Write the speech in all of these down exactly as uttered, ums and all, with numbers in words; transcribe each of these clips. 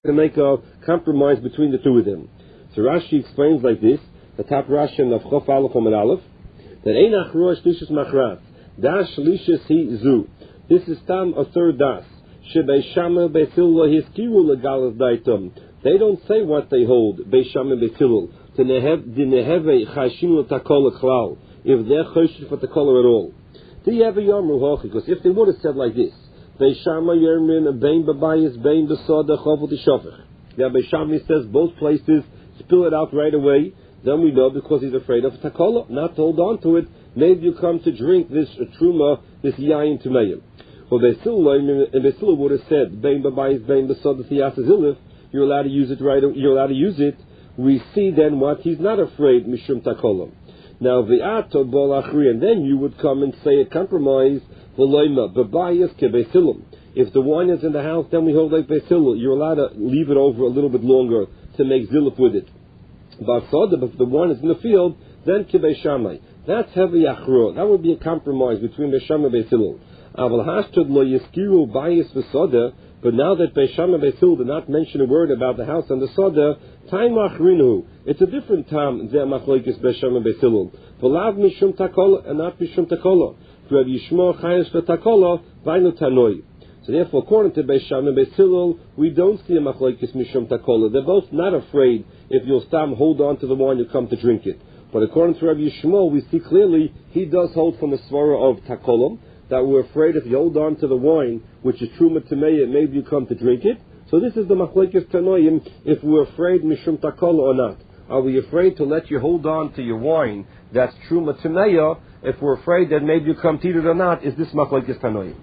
to make a compromise between the two of them. So Rashi explains like this, the top Rashi of Chof Aleph Amud Aleph, that Ein Achroa Shlishis Machrat, Das Shlishis Hi Zu. This is Tam a third Das. Shebei Shama Beithilul Hiskiru Legalas Daitum. They don't say what they hold, Bei Shama Beithilul, to Neheve Chashinu Takola Klal, if they're Choshin for Takola at all. Because if they would have said like this, Beishama Yermin, Bain Babayis, Bain Besoda, Chovot Shofech. Now Beishami says both places, spill it out right away, then we know because he's afraid of Takola, not to hold on to it, maybe you come to drink this uh, Truma, this Yayin Tumayim. Well, Beisila would have said, Bain Babayis, Bain Besoda, Thias Zilif, you're allowed to use it right, you're allowed to use it. We see then what? He's not afraid, Mishum Takola. Now, V'ato Bol Achri, and then you would come and say a compromise, V'loima, B'bayis Kebeisilim. If the wine is in the house, then we hold like Beisila. You're allowed to leave it over a little bit longer to make zilip with it. But if the wine is in the field, then Kebeishamai. That's heavy Achro. That would be a compromise between Beishamai and Beisila. Aval Hashtad Lo Yeskiru Bayis V'soda, but now that Beisham and Beisil did not mention a word about the house and the soda, time achrinu. It's a different time. Zeh machlokes Beisham and Beisil. V'lav mishum takola and not mishum takola. Rav Yishmael chayes v'takola v'aynu tanoi. So therefore, according to Beisham and Beisil, we don't see a machlokes mishum takola. They're both not afraid if you'll stop hold on to the wine you come to drink it. But according to Rav Yishmael, we see clearly he does hold from the svara of takolam, that we're afraid if you hold on to the wine, which is truma tameya, maybe you come to drink it. So this is the machlekes tanoim, if we're afraid mishum takola or not. Are we afraid to let you hold on to your wine that's truma tameya? If we're afraid that maybe you come to eat it or not, is this machlekes tanoim?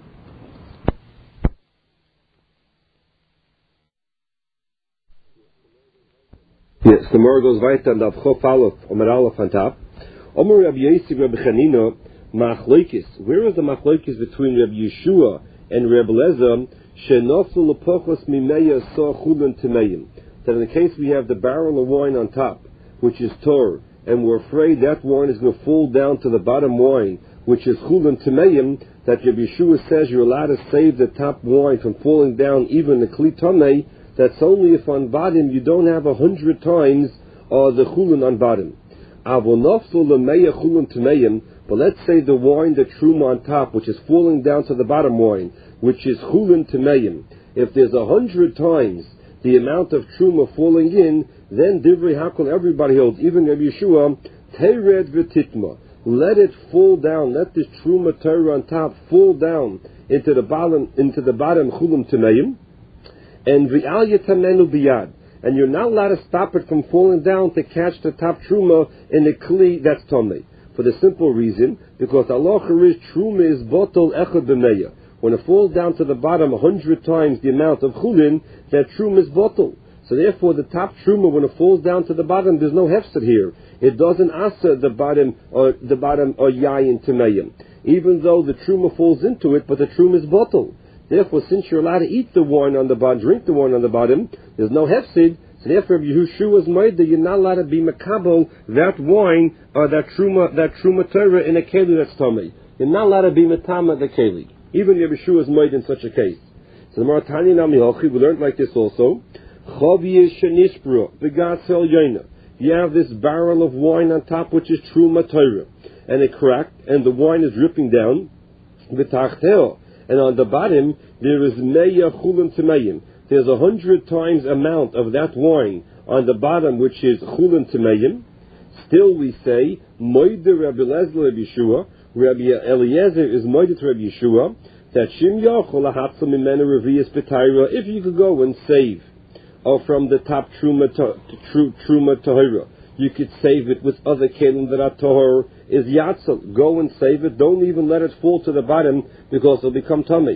Yes, the more goes weiter and the Chof Aleph Amud Aleph on top. Omer Rabbi Yossi Rabbi Chanina. Machlokes. Where is the machlokes between Rabbi Yeshua and Rabbi Lezer? Shenoflu lepochos mimeya so chulin temeim. That in the case we have the barrel of wine on top, which is tor, and we're afraid that wine is going to fall down to the bottom wine, which is chulin temeim. That Rabbi Yeshua says you're allowed to save the top wine from falling down, even the kli tamei. That's only if on bottom you don't have a hundred times uh, the chulin on bottom. Avonoflu lemeya chulin temeim. But let's say the wine, the truma on top, which is falling down to the bottom wine, which is chulin temeim. If there's a hundred times the amount of truma falling in, then divrei hakol, everybody holds, even Rabbi Yeshua, tered v'titma. Let it fall down. Let this truma Torah on top fall down into the bottom, into the bottom chulin temeim, and v'al yatamenu biyad. And you're not allowed to stop it from falling down to catch the top truma in the kli that's tomei. For the simple reason, because Allah is truma is botol echad b'meya. When it falls down to the bottom a hundred times the amount of chulin, that truma is botol. So therefore, the top truma, when it falls down to the bottom, there's no hefset here. It doesn't asa the bottom or the bottom or yayin temeya. Even though the truma falls into it, but the truma is botol. Therefore, since you're allowed to eat the wine on the bottom, drink the wine on the bottom, there's no hefset. So therefore, Yehushua's ma'ida, you're not allowed to be makabel that wine or that truma, that truma Torah in a keli that's tummy. You're not allowed to be matama the keli. Even Yehushua's ma'ida in such a case. So the Maratani Nami Hochi, we learned like this also. Chaviyish shenishbru begatzal yoina. You have this barrel of wine on top, which is truma Torah, and it cracked, and the wine is dripping down. V'tachteo, and on the bottom there is meya chulin temeim. There's a hundred times amount of that wine on the bottom, which is chulin temeim. Still, we say moide Rabbi Eliezer Rabbi Yeshua. Rabbi Eliezer is moide to Rabbi Yeshua that shim yachol lahatzal mimenu revius b'tayra. If you could go and save, or from the top truma to, to, truma tahira, you could save it with other kelim that are tahor is yatzal. Go and save it. Don't even let it fall to the bottom because it'll become tummy.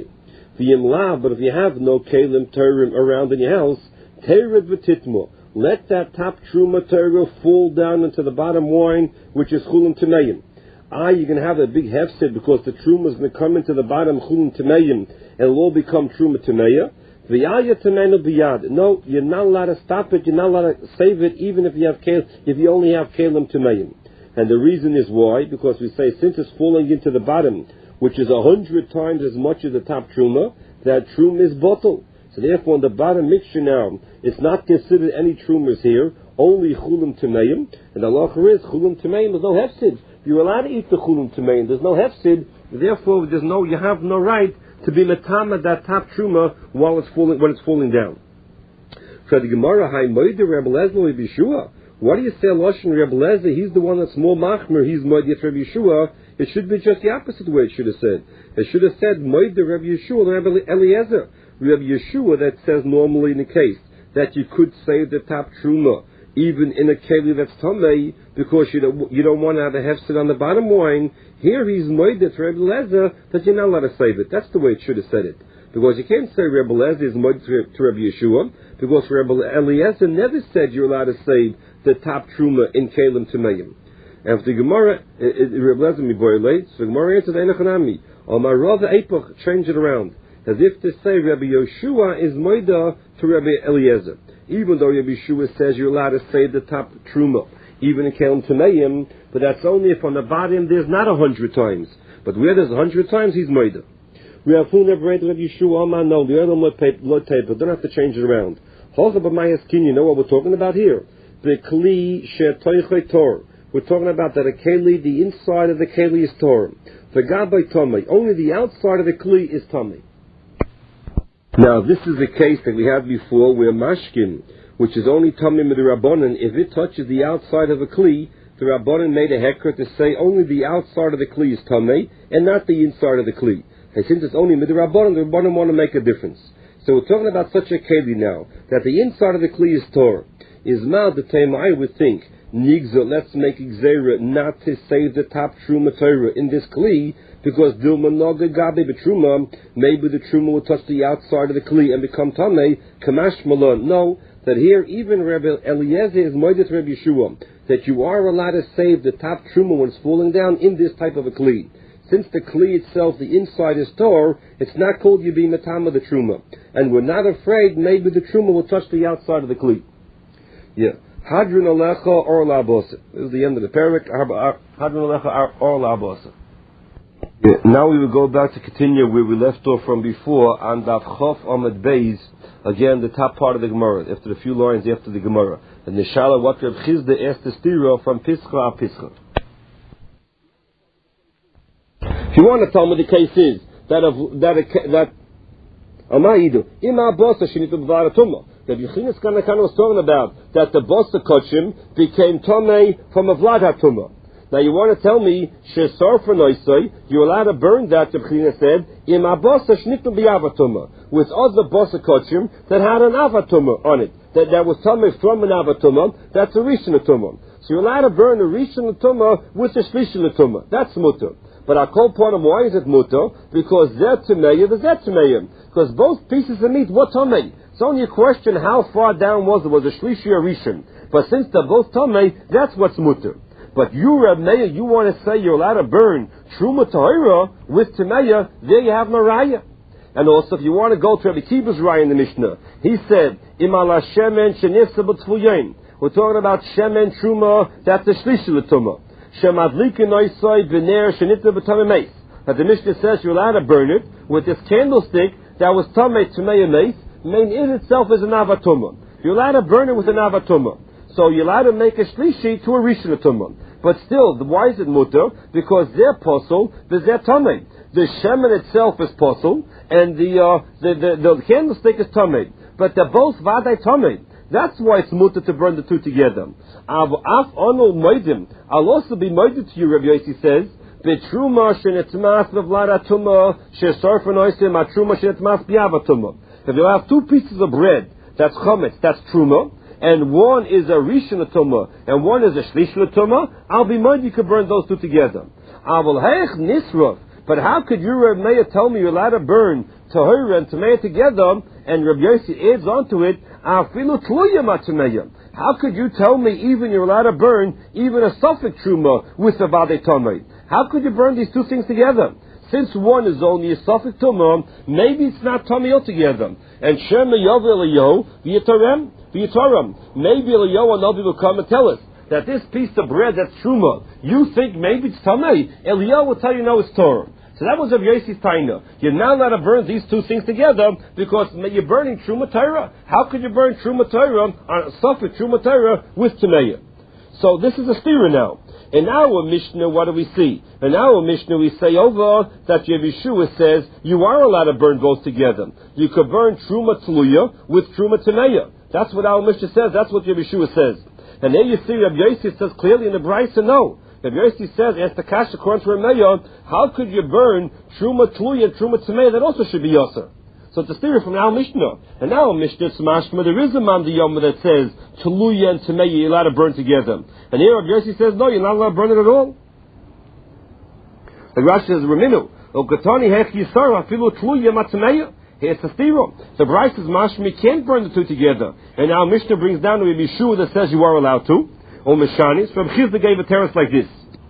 But if you have no kelim terim around in your house, tered v'titmo, let that top truma Torah fall down into the bottom wine, which is chulin temeim. Ah, you're going to have a big hefset because the truma is going to come into the bottom chulin temeim, and it'll all become truma temeya. V'yaya temenu biyad. No, you're not allowed to stop it. You're not allowed to save it, even if you have kel, if you only have kelim temeim. And the reason is why, because we say since it's falling into the bottom, which is a hundred times as much as the top truma, that truma is bottle. So therefore, in the bottom mixture now, it's not considered any trumas here, only chulim tameim, and the halacha is chulim tameim, there's no hefsid. You're allowed to eat the chulim tameim, there's no hefsid, therefore there's no, you have no right to be metama that top truma while it's falling, when it's falling down. So the Gemara, Hai Moide Rebbe Lezer Yeshua. What do you say, Lashon Rebbe Lezer? He's the one that's more machmer. He's Moide Rebbe Yeshua. It should be just the opposite way. It should have said. It should have said Moide Rebbe Yeshua, Rebbe Eliezer. Rebbe Yeshua that says normally in the case that you could save the top truma even in a keli that's tamei because you don't you don't want to have a hefset on the bottom wine. Here he's Moide Rebbe Lezer that you're not allowed to save it. That's the way it should have said it. Because you can't say Rebbe Lezer is Moide to Rebbe Yeshua, because Rebbe Eliezer never said you're allowed to save the top truma in Kalim Tameim. And if the Gemara, Rebbe Lezer miboilate, so the Gemara answers Einachanami. Or my rather Epoch, change it around. As if to say Rebbe Yeshua is Moide to Rebbe Eliezer. Even though Rebbe Yeshua says you're allowed to save the top truma, even in Kalim Tameim, but that's only if on the bottom there's not a hundred times. But where there's a hundred times, he's Moide. We have full never read Rabbi Yeshua Aman. No, the other blood tape, but don't have to change it around. You know what we're talking about here? The kli shetoichay tor. We're talking about that a keli, the inside of the keli is tor. The gabay tamei. Only the outside of the kli is tamei. Now this is the case that we had before, where mashkin, which is only tamei with the rabbanon, if it touches the outside of a kli, the rabbanon made a heker to say only the outside of the kli is tamei and not the inside of the kli. And since it's only midrabanan, the rabbanim want to make a difference. So we're talking about such a keli now, that the inside of the kli is Torah. Is mal the time I would think, nigza, let's make gzeira not to save the top truma Torah in this kli, because dilma noga gabe betruma, maybe the truma will touch the outside of the kli and become tamei, kamash malon. No, that here even Rebbe Eliezer is moedet Rebbe Yeshua, that you are allowed to save the top truma when it's falling down in this type of a kli. Since the kli itself, the inside is tor, it's not called you being matama the truma, and we're not afraid maybe the truma will touch the outside of the kli. Yeah, hadrin alecha or labosa. This is the end of the parak. Hadrin alecha or labosa. Yeah, now we will go back to continue where we left off from before on Daf Chof Amud Beis. Again, the top part of the Gemara, after the few lines after the Gemara, and the Shala what Reb Chizda asked the stira from Pischa a Pischa. If you want to tell me the case is that of that that Amaidu Ima Bosa Shinitu Bavara Tumma. That Yechinas Kanakan was talking about that the Bosa Kochim became Tomei from a Vlad HaTumma. Now you want to tell me Shesar for Noisoi, you're allowed to burn that, the Yechinas said, Ima Bosa Shinitu Biavatumma, with other Bosa Kochim that had an Avatumma on it. That that was Tomei from an Avatumma, that's a Rishon Tumma. So you're allowed to burn a Rishon Tumma with a Shlishon Tumma. That's mutter. But I call upon him, why is it mutter? Because they're Tumeya, the Zet Tumeya. Because both pieces of meat were Tomei. It's only a question how far down was it, was a Shlishi or Rishon. But since they're both Tomei, that's what's mutter. But you, Reb Meir, you want to say you're allowed to burn Truma Tahira with Tumeya, there you have Mariah. And also, if you want to go to Rabbi Kiba's Raya in the Mishnah, he said, Imala Shemen Shenisa B'Tfuyayin. We're talking about Shemen Truma, that's the Shlishi L'Tumah. Shemadlikin Oisoi B'Ner Shenita B'Tamei Meis. That the Mishnah says you're allowed to burn it with this candlestick that was Tamei Tamei Meis, main in itself is an Avatumah. You're allowed to burn it with an Avatumah. So you're allowed to make a Shlishi to a Rishon Tumah. But still, why is it mutter? Because they're posel, they're Tamei. The Shemen itself is posel, and the, uh, the, the, the candlestick is Tamei. But they're both Vadai Tamei. That's why it's mutter to burn the two together. Av af onol moedim. I'll also be moeded to you, Rabbi Yossi says. Betruma shenetmas b'vladatuma shesarfen oisim atruma shenetmas biavatuma. If you have two pieces of bread, that's chametz, that's truma, and one is a rishon tumah and one is a shlish tumah, I'll be moeded you could burn those two together. Avol heich nisrov. But how could you, Rabbi Meir, tell me you're allowed to burn tahira and tamei together, and Rabbi Yossi adds onto it, afilu tluyam atameya. How could you tell me even you're allowed to burn even a suffix truma with a vade tamei? How could you burn these two things together? Since one is only a suffix truma, maybe it's not tamei altogether. And shema yav eliyahu v'yitarem v'yitaram. Maybe Eliyahu Navi will come and tell us that this piece of bread that's truma, you think maybe it's tamei. Eliyahu will tell you no, it's Torah. So that was Rabbi Yossi's taina. You're not allowed to burn these two things together because you're burning Truma Torah. How could you burn Truma Torah on Suffolk Truma Torah with Tameya? So this is a stira now. In our Mishnah, what do we see? In our Mishnah, we say over that Yeshua says you are allowed to burn both together. You could burn Truma Tluya with Truma Tameya. That's what our Mishnah says. That's what Yeshua says. And there you see Rabbi Yossi says clearly in the Brisa, no. Rabbi Yossi says, ask the Kasha according to Rameya, how could you burn Truma Tluya and Truma Tameya? That also should be Yosser. So it's a theory from our Mishnah. And now Mishnah, it's mashma, there is a Mamdi Yoma that says Tluya and Tameya you're allowed to burn together. And here Rabbi Yossi says, no, you're not allowed to burn it at all. The Rashi says, Raminu, Okatani hech yisara, afilu Tluya matameya. Here's the stira. The Brisa is mashma, you can't burn the two together. And our Mishnah brings down to Rabbi Yeshua that says you are allowed to. O Meshanis, from Chizda gave a terrace like this.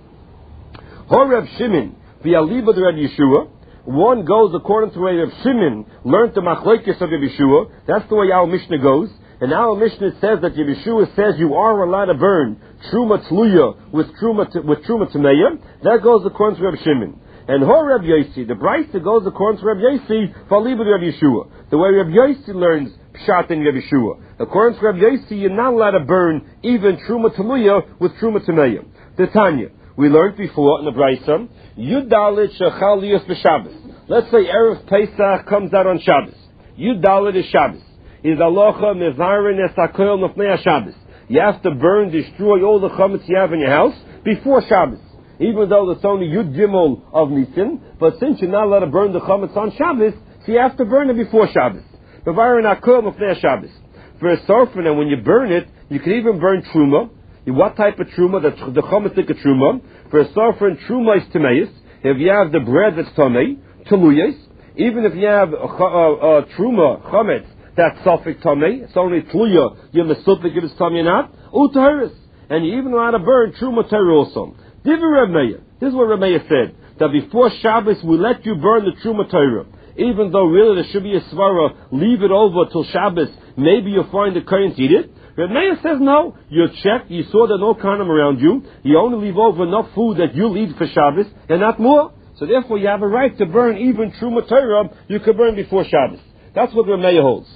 Horev Shimon, v'aliba de Rabbi Yeshua. One goes according to the way Rav Shimon learned the machlekes of Rabbi Yeshua. That's the way our Mishnah goes. And our Mishnah says that Rabbi Yeshua says you are allowed to burn Truma Tluya with Truma with Truma Tameya. That goes according to Rav Shimon. And Hor Rabbi Yossi, the Brisa goes according to Rabbi Yossi, v'aliba de Rabbi Yeshua. The way Rabbi Yossi learns Pshat in Rabbi Yeshua. According to Rabbi Yossi, you're not allowed to burn even Truma Tluya with Truma Tameya. The Tanya. We learned before in the Brisa, Yudalit Shechal Liyos B'Shabbos. Let's say Erev Pesach comes out on Shabbos. Yudalit is Shabbos. Is Alocha Mevarin Esakol Nefnei Shabbos. You have to burn, destroy all the chametz you have in your house before Shabbos. Even though it's only Yud Gimel of Nisan, but since you're not allowed to burn the chametz on Shabbos, so you have to burn it before Shabbos. Mevarin Akol Nefnei Shabbos. For a sorfin, and when you burn it, you can even burn Truma. What type of truma? The, the chometzik truma. For a sovereign, truma is tameis. If you have the bread that's tamei, teluyes. Even if you have a, a, a truma, chometz, that's sofik tamei, it's only tluya, you're mesupik if it's tamei not, utaharis. And you even allowed to burn truma ter also. Divi Rameya. This is what Rameya said. That before Shabbos, we let you burn the truma Torah. Even though really there should be a svara, leave it over till Shabbos, maybe you'll find the current eat it. Reb Meir says no. You checked, you saw that no carnum around you. You only leave over enough food that you'll eat for Shabbos, and not more. So therefore you have a right to burn even Truma Torah, you can burn before Shabbos. That's what Reb Meir holds.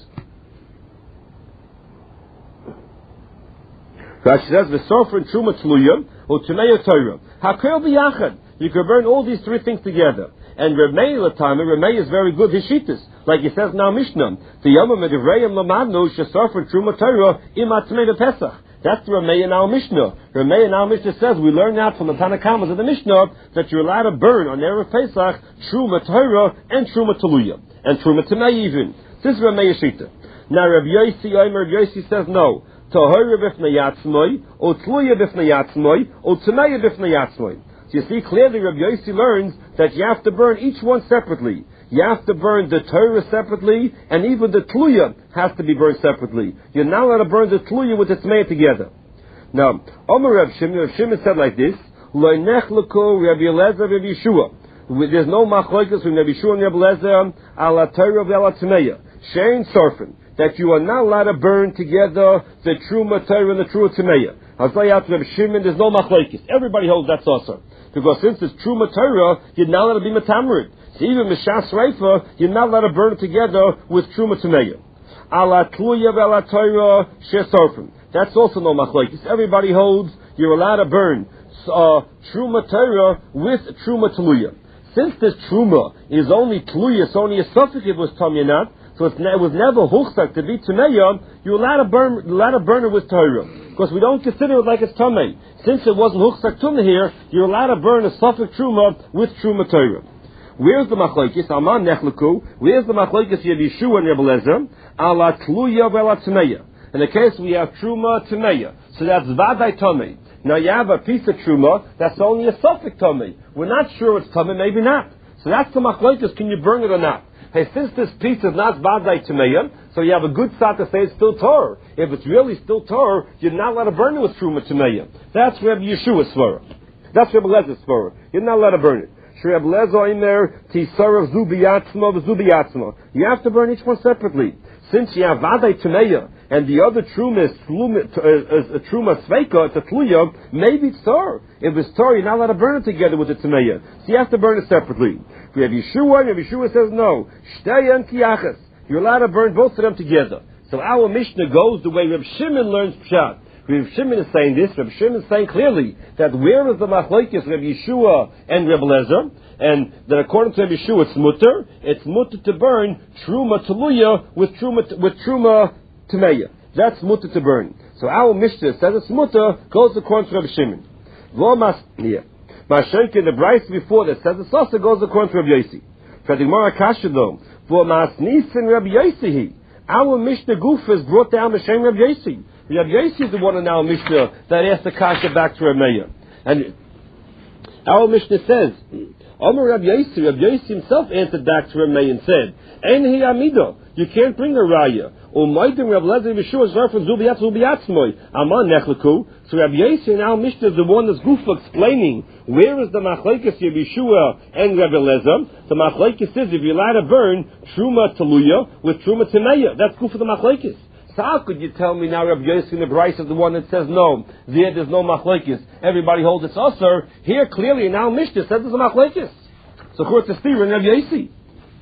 Rashi says, V'sofer Truma Tluya, or Tameya Torah. Hakel b'yachad. You can burn all these three things together. And Reb Meir Latama, Reb Meir is very good, his shittas. Like he says now Mishnah, the Yom Medivrayim Lamadnu Shesofer Truma Torah Imatmei Pesach. That's the Reb Meir in our Mishnah. Reb Meir in our Mishnah says we learn out from the Tanakamas of the Mishnah that you're allowed to burn on Erev Pesach Truma Torah and Truma Tluya and Truma Tamei even. This is Reb Meir shita. Now Reb Yossi, Omer Reb Yossi says no. Tahora b'fnei yatzmoi, or Tluya b'fnei yatzmoi, or Tameya b'fnei yatzmoi. So you see clearly Reb Yossi learns that you have to burn each one separately. You have to burn the Torah separately, and even the Tluya has to be burned separately. You're not allowed to burn the Tluya with the Tmei together. Now, Omer Reb Shimon, Reb Shimon said like this, Lo nechleku Reb Eliezer Reb Yeshua. There's no machlokes between Reb Yeshua and Reb Eliezer, ala Torah v'ala Tmeya. Shein Sorfen, that you are not allowed to burn together the Truma Torah and the Truma Tmeya. I'll tell you out to Reb Shimon, there's no machlokes. Everybody holds that's also. Because since it's Truma Torah, you're not allowed to be Metamerid. So even Mishas Reifa, you're not allowed to burn it together with Truma Tameya. Ala Tluya v'ala Torah shesorfim. That's also no machlokes. Everybody holds you're allowed to burn uh, Truma Torah with Truma Tluya. Since this Truma is only Tluya, it's only a suffix it was Tamya not, so it's ne- it was never Huchsak to be Tameya, you're allowed to burn, you're allowed to burn it with Torah. Because we don't consider it like it's Tamei. Since it wasn't Huchsak Tumah here, you're allowed to burn a suffix Truma with Truma Torah. Where's the machlokes? Aman nechleku. Where's the machlokes? Yeshua and Reb Eliezer. Ala Tluya v'ala Tameya. In the case we have Truma Tameya. So that's Vadai Tamei. Now you have a piece of Truma that's only a suffix Tamei. We're not sure it's Tamei, maybe not. So that's the machlokes. Can you burn it or not? Hey, since this piece is not Vadai Tameya, so you have a good shot to say it's still Torah. If it's really still Torah, you're not allowed to burn it with Truma Tameya. That's Reb Yeshua's svara. That's Reb Eliezer svara. You're not allowed to burn it. You have to burn each one separately. Since you have Vadai Tameya, and the other truma is, is a truma sveika, it's a tluya, maybe it's tar. If it's tar, you're not allowed to burn it together with the tameya. So you have to burn it separately. If we have Yeshua, and Yeshua says no. Shtei and kiyachas. You're allowed to burn both of them together. So our Mishnah goes the way Reb Shimon learns Pshat. Reb Shimon is saying this. Reb Shimon is saying clearly that where is the machlokes Reb Yeshua and Reb Lezer, and that according to Reb Yeshua it's mutter. It's mutter to burn truma teluya with truma with truma tameya. That's mutter to burn. So our Mishnah says it's mutter, goes according to Reb Shimon. V'omas yeah. Mashenk in the Bryce before that says it's also goes according to Reb Yosi. For the Gemara Kasha though, v'omas nisin Reb Yosi. Our Mishnah Guf is brought down M'Shem Reb Yosi. Reb Yosi is the one in our Mishnah that asked the Kasha back to Reb Meir. And our Mishnah says, Omer Reb Yosi, Reb Yosi himself answered back to Reb Meir and said, Ein hi amido, you can't bring a raya. Umaydim Reb Lezer Yeshua Zarfan Zubiyat Zubiyatzmoy. Aman Nechleku. So Reb Yosi in our Mishnah is the one that's Gufa explaining where is the machlekes Yeshua and Reb Lezer. The machlekes is if you're allowed to burn truma teluya with truma temeya. That's Gufa the machlekes. So how could you tell me now Reb Yosi in the Bryce is the one that says no? There, there's no machlekes. Everybody holds it's usher. Here clearly in our Mishnah says there's a machlekes. So of course it's Steve and Reb Yosi.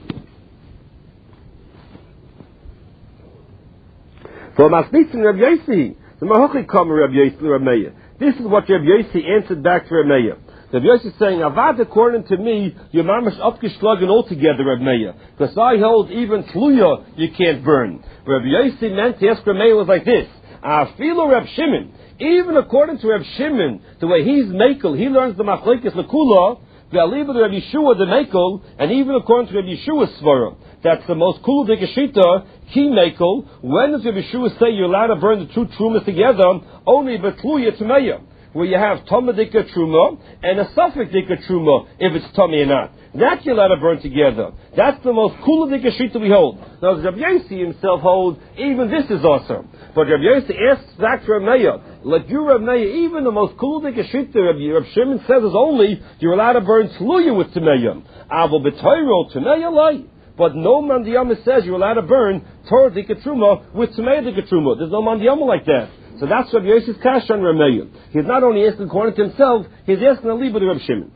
For Masnitzin Reb Yosi, the Mahochi come Reb Yosi Reb Meir. This is what Reb Yosi answered back to Reb Meir. Reb Yosi is saying, Avad, according to me, you're mamash upgeschlagen altogether, Reb Meir. Because I hold even tluya you can't burn. Reb Yosi meant to ask Reb Meir was like this. Afilu Reb Shimon. Even according to Reb Shimon, the way he's makel, he learns the machlekes lekula, Ve'aliva the Reb Yeshua the mekel, and even according to Reb Yeshua's svara. That's the most cool dikashita, ki mekel. When does Reb Yeshua say you're allowed to burn the two trumas together? Only betluya tameya, where you have tamadika truma and a suffix dika truma, if it's tummy or not. That you're allowed to burn together. That's the most cool dikashita we hold. Now, Reb Yosi himself holds, even this is awesome. But Reb Yosi asks back to Reb Meir, like you, Reb Meir, even the most cool dikashita, Reb Shimon says is only you're allowed to burn tluya with tameya. Avo b'toiro tameya lay. But no mandiyama says you're allowed to burn Torah dikatruma with Tumei dikatruma. There's no mandiyama like that. So that's Rabbi Yosef's kasha on Reb Meir. He's not only asking according to himself, he's asking a liba to Reb Shimon.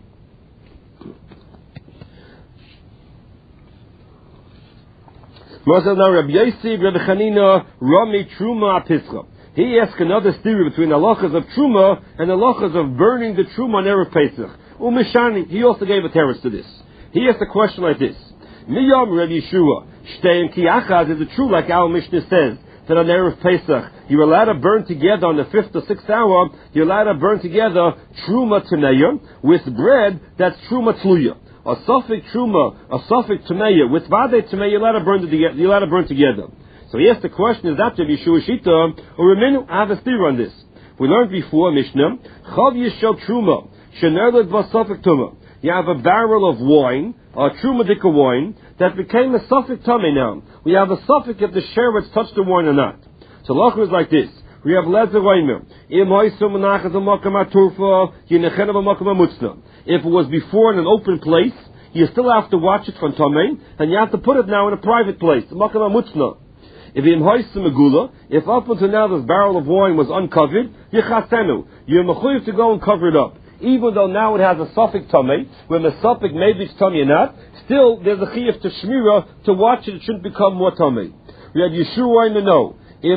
Now Rabbi Yosef, Rabbi Chanina, Rami Truma Apischa. He asked another theory between the halachas of Truma and the halachas of burning the Truma on Erev Pesach. Umeshani, he also gave a teretz to this. He asked a question like this. Miyam Rabbi Yeshua, Shteim Ki Achad, is it true like our Mishnah says, that on Erev Pesach, you're allowed to burn together on the fifth or sixth hour, you're allowed to burn together Truma Taneya with bread that's Truma Tluya. A Suffolk Truma, a Suffolk Taneya with Vade Taneya, you're allowed to burn together. You're allowed to burn together. So he asked the question, is that Rabbi Yeshua Shita, or Remenu? I have a theory on this. We learned before, Mishnah, Chav Yishel Truma, Shenerlet Va Suffolk Tuma. You have a barrel of wine, a trumadika wine, that became a suffix tummy now. We have a suffix if the sheretz touched the wine or not. So Lachar is like this. We have Lezer Reimer. If it was before in an open place, you still have to watch it from tummy, and you have to put it now in a private place. If if up until now this barrel of wine was uncovered, you're mechuyev to go and cover it up. Even though now it has a suffix tummy, when the suffix maybe it's tummy or not, still there's a chiyuv to shmira to watch it, it shouldn't become more tummy. We had Yeshua in the know. If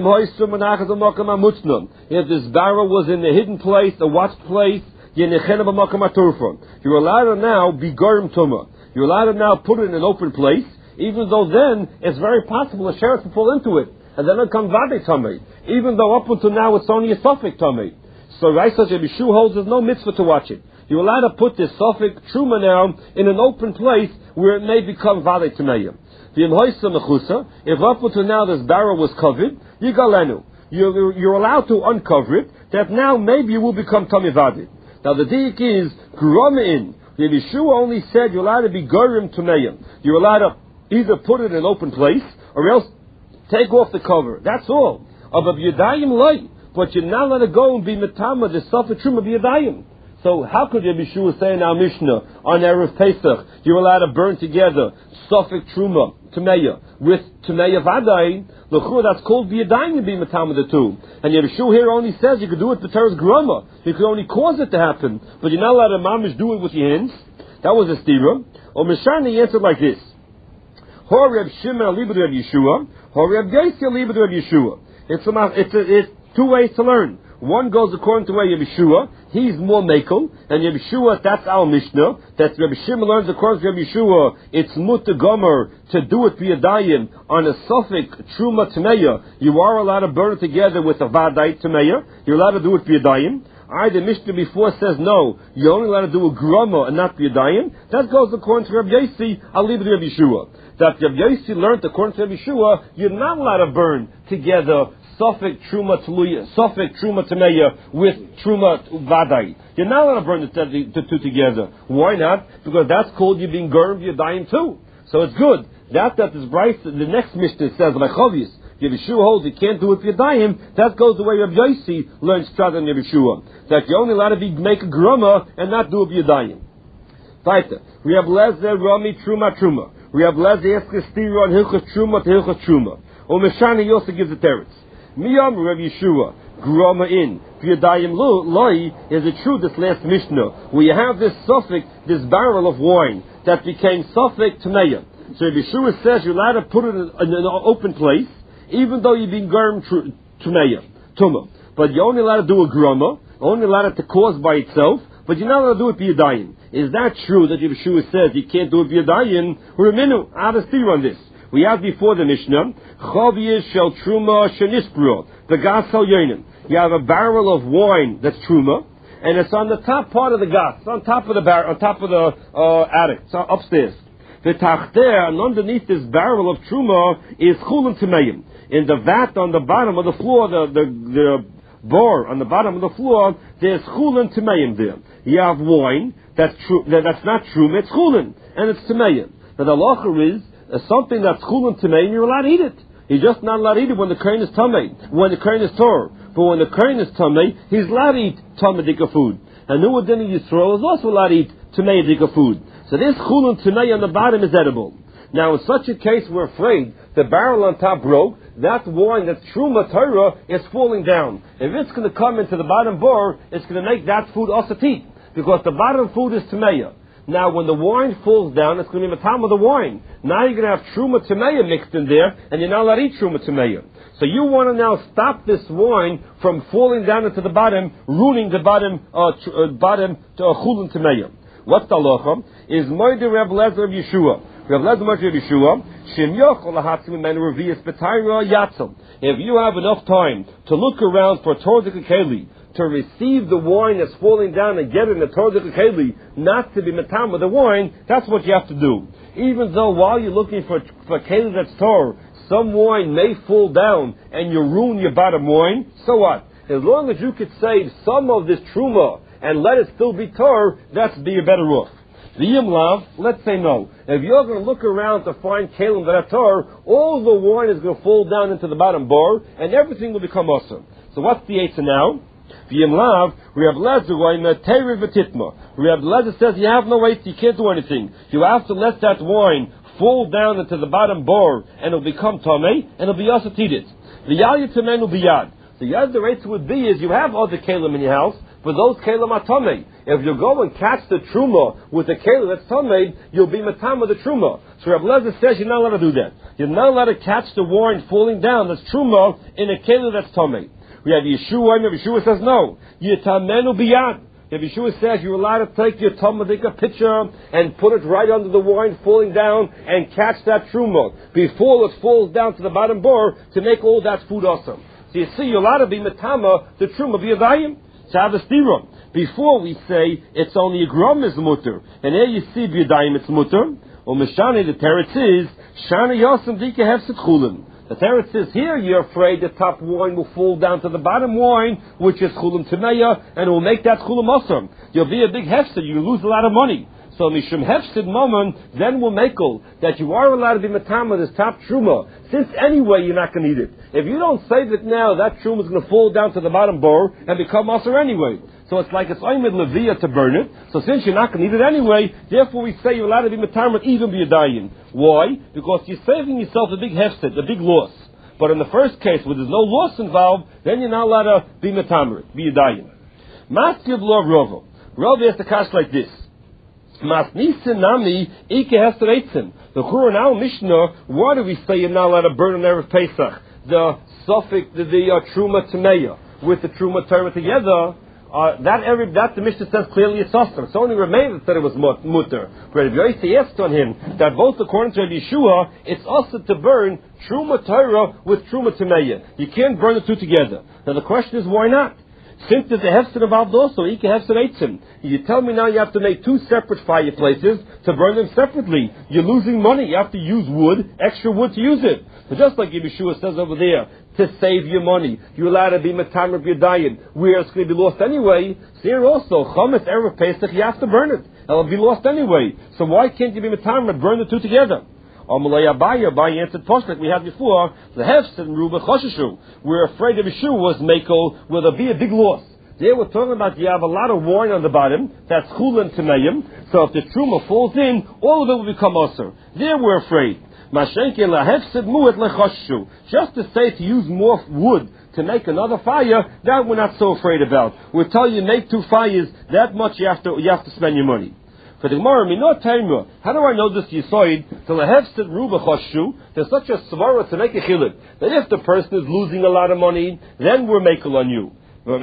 this barrel was in a hidden place, a watched place, you're allowed to now be garim tumah. You're allowed to now put it in an open place, even though then it's very possible a sheretz will fall into it, and then it'll come vade tummy. Even though up until now it's only a suffix tummy. So Raisa Yeshua holds there's no mitzvah to watch it. You're allowed to put this suffix truma now in an open place where it may become vade tameya. If up until now this barrel was covered, yigalenu. You're, you're allowed to uncover it, that now maybe it will become tummy vade. Now the diik is grom'in. Yeshua only said you're allowed to be gorim tameya. You're allowed to either put it in an open place or else take off the cover. That's all. Of a yadayim light. But you're not allowed to go and be metama the suffix truma b'yadayim. So how could Rabbi Yeshua say in our Mishnah on Erev Pesach you're allowed to burn together Sofik Truma Tameya with Tameya Vadayin? L'chur, that's called B'yadayim being Matam of the two. And Rabbi Yeshua here only says you could do it with Teres Grama. You could only cause it to happen, but you're not allowed to mamish do it with your hands. That was a stira. Or Mishani answered like this: Hor Reb Shimon alibud Reb Yeshua, Hor Reb Yossi alibud Reb Yeshua. It's a, it's a, it's two ways to learn. One goes according to Reb Yeshua. He's more makel, and Reb Yeshua, that's our Mishnah. That Reb Shimon learns according to Reb Yeshua. It's muta gomer to do it b'yadayim on a Sofik Truma Tameya. You are allowed to burn it together with a Vadai Tameya. You're allowed to do it b'yadayim. I, the Mishnah before says no, you're only allowed to do a grama and not b'yadayim. That goes according to Reb Yossi, I'll leave it to Reb Yeshua. That Reb Yossi learned according to Reb Yeshua, you're not allowed to burn together Sofik Truma Tluya, Sofik Truma Tameya with Truma Vadai. You're not allowed to burn the, the two together. Why not? Because that's called you being gurm b'yadayim too. So it's good. That that is right. The next Mishnah says by Chavius, Reb Yeshua holds you can't do it b'yadayim. That goes the way Reb Yossi learns Strad and Reb Yeshua. That you're only allowed to be make a grama and not do it b'yadayim. Weiter. We have Lezer Rami Truma Truma. We have Lezer Eskestira on Hilchot Truma to Hilchot Truma. Or Meshani also gives the teretz. Miyam Reb Yeshua grama in b'yadayim loy. Is it true this last Mishnah where you have this suffix, this barrel of wine that became suffix tameya? So Reb Yeshua says you're allowed to put it in, in an open place, even though you've been gurm tameya tuma, but you're only allowed to do a grama, only allowed it to cause by itself, but you're not allowed to do it b'yadayim. Is that true that Reb Yeshua says you can't do it b'yadayim? We're a minute out of steer on this. We have before the Mishnah, Chavius shel Truma shenispro, the gas hel yonim. You have a barrel of wine that's Truma, and it's on the top part of the gas, it's on top of the bar, on top of the uh, attic, it's upstairs. The tachter, and underneath this barrel of Truma is chulin tameim. In the vat on the bottom of the floor, the the, the bar on the bottom of the floor, there's chulin tameim there. You have wine that's true, that's not Truma, it's chulin, and it's tameim. Now the halacha is Uh, something that's chulin tamei, you're allowed to eat it. You're just not allowed to eat it when the kohen is tamei, when the kohen is tor. But when the kohen is tamei, he's allowed to eat tamei food. And Nuah Dini Yisrael is also allowed to eat tamei food. So this chulin tamei on the bottom is edible. Now in such a case, we're afraid the barrel on top broke. That wine, that truma Torah, is falling down. If it's going to come into the bottom bar, it's going to make that food also eat, because the bottom food is tamei. Now, when the wine falls down, it's going to be matam of the wine. Now you're going to have truma tameya mixed in there, and you're not allowed to eat truma tameya. So you want to now stop this wine from falling down into the bottom, ruining the bottom, uh, tr- uh, bottom to a chulin tameya. What's the halacha? Is moide Reb Lezer of Yeshua. Reb Lezer of Yeshua. Shem yochol lahatzim men revius betayra yatzim. If you have enough time to look around for tordik keli, to receive the wine that's falling down and get it in the tordik keli, not to be matam with the wine, that's what you have to do. Even though while you're looking for for keli that's tor, some wine may fall down and you ruin your bottom wine, so what? As long as you could save some of this truma and let it still be tor, that's be a better off. The Yimlav, let's say no. If you're going to look around to find kelim that are tor, all the wine is going to fall down into the bottom bar and everything will become awesome. So what's the eitzah now? V'yimlav, Reb Lezer, Reb Lezer says you have no way, you can't do anything. You have to let that wine fall down into the bottom bar, and it'll become tamei, and it'll be also eated. The yal yitamen will be yad. The other rate would be is you have other kelim in your house, but those kelim are tamei. If you go and catch the truma with the kelim that's tamei, you'll be matam with the truma. So Reb Lezer says you're not allowed to do that. You're not allowed to catch the wine falling down that's truma in a kelim that's tamei. We have Yeshua, and Yeshua says no. Yitamenu biyad. If Yeshua says you're allowed to take your Talmudic pitcher and put it right under the wine falling down and catch that truma before it falls down to the bottom bar to make all that food awesome. So you see, you're allowed to be metama the truma biyadayim. So have a stira. Before we say it's only a gram is mutter, and there you see biyadayim it's mutter. Or Meshani, the teretz is shana yosem dika hefset chulin. The teretz says here you're afraid the top wine will fall down to the bottom wine, which is chulim tameya, and it will make that chulim awesome. You'll be a big hefsid, you lose a lot of money. So mishum hefsid moment, then we'll make all that you are allowed to be matama this top truma, since anyway you're not going to eat it. If you don't save it now, that truma is going to fall down to the bottom bar and become aser anyway. So it's like it's oimid leviyah to burn it. So since you're not going to eat it anyway, therefore we say you're allowed to be metamer even be a dayan. Why? Because you're saving yourself a big hefset, a big loss. But in the first case, where there's no loss involved, then you're not allowed to be metamer, be a dayan. Maskib lo rovo. Rovo has the kash like this. Masnisin nami ike hestereitzim. The Churanal Mishnah, why do we say you're not allowed to burn on Erev Pesach? The suffix, the, the uh, Truma Tameya, with the Truma Torah together, uh, that every, that the Mishnah says clearly it's Osir. It's only remained that said it was mutter. But if Yossi asked on him that both according to Yeshua, it's Osir to burn Truma Torah with Truma Tameya. You can't burn the two together. Now the question is, why not? Since there's a hefset involved also, Ika hefset eitzim. You tell me now you have to make two separate fireplaces to burn them separately. You're losing money. You have to use wood, extra wood to use it. So just like Yeshua says over there, to save your money, you're allowed to be metamer of your diet, where it's going to be lost anyway. So here also, Chometz Erev Pesach, you have to burn it. It'll be lost anyway. So why can't you be metamer, burn the two together? Amalei Abaye, Abaye answered Posh like we had before, the hefset and Ruba Choshishu. We're afraid of Yeshua was Mako, will there be a big loss? They were talking about you have a lot of wine on the bottom, that's Chul and Tameim, so if the Truma falls in, all of it will become Osir. There we're afraid. Mashenke la hefset muet lechoshishu. Just to say to use more wood to make another fire, that we're not so afraid about. We'll tell you make two fires, that much you have to, you have to spend your money. For the Gemara, minot taimur. How do I know this yisoid? To lehefset ruba choshu. There's such a svara to make a chiluk that if the person is losing a lot of money, then we're makel on you. We're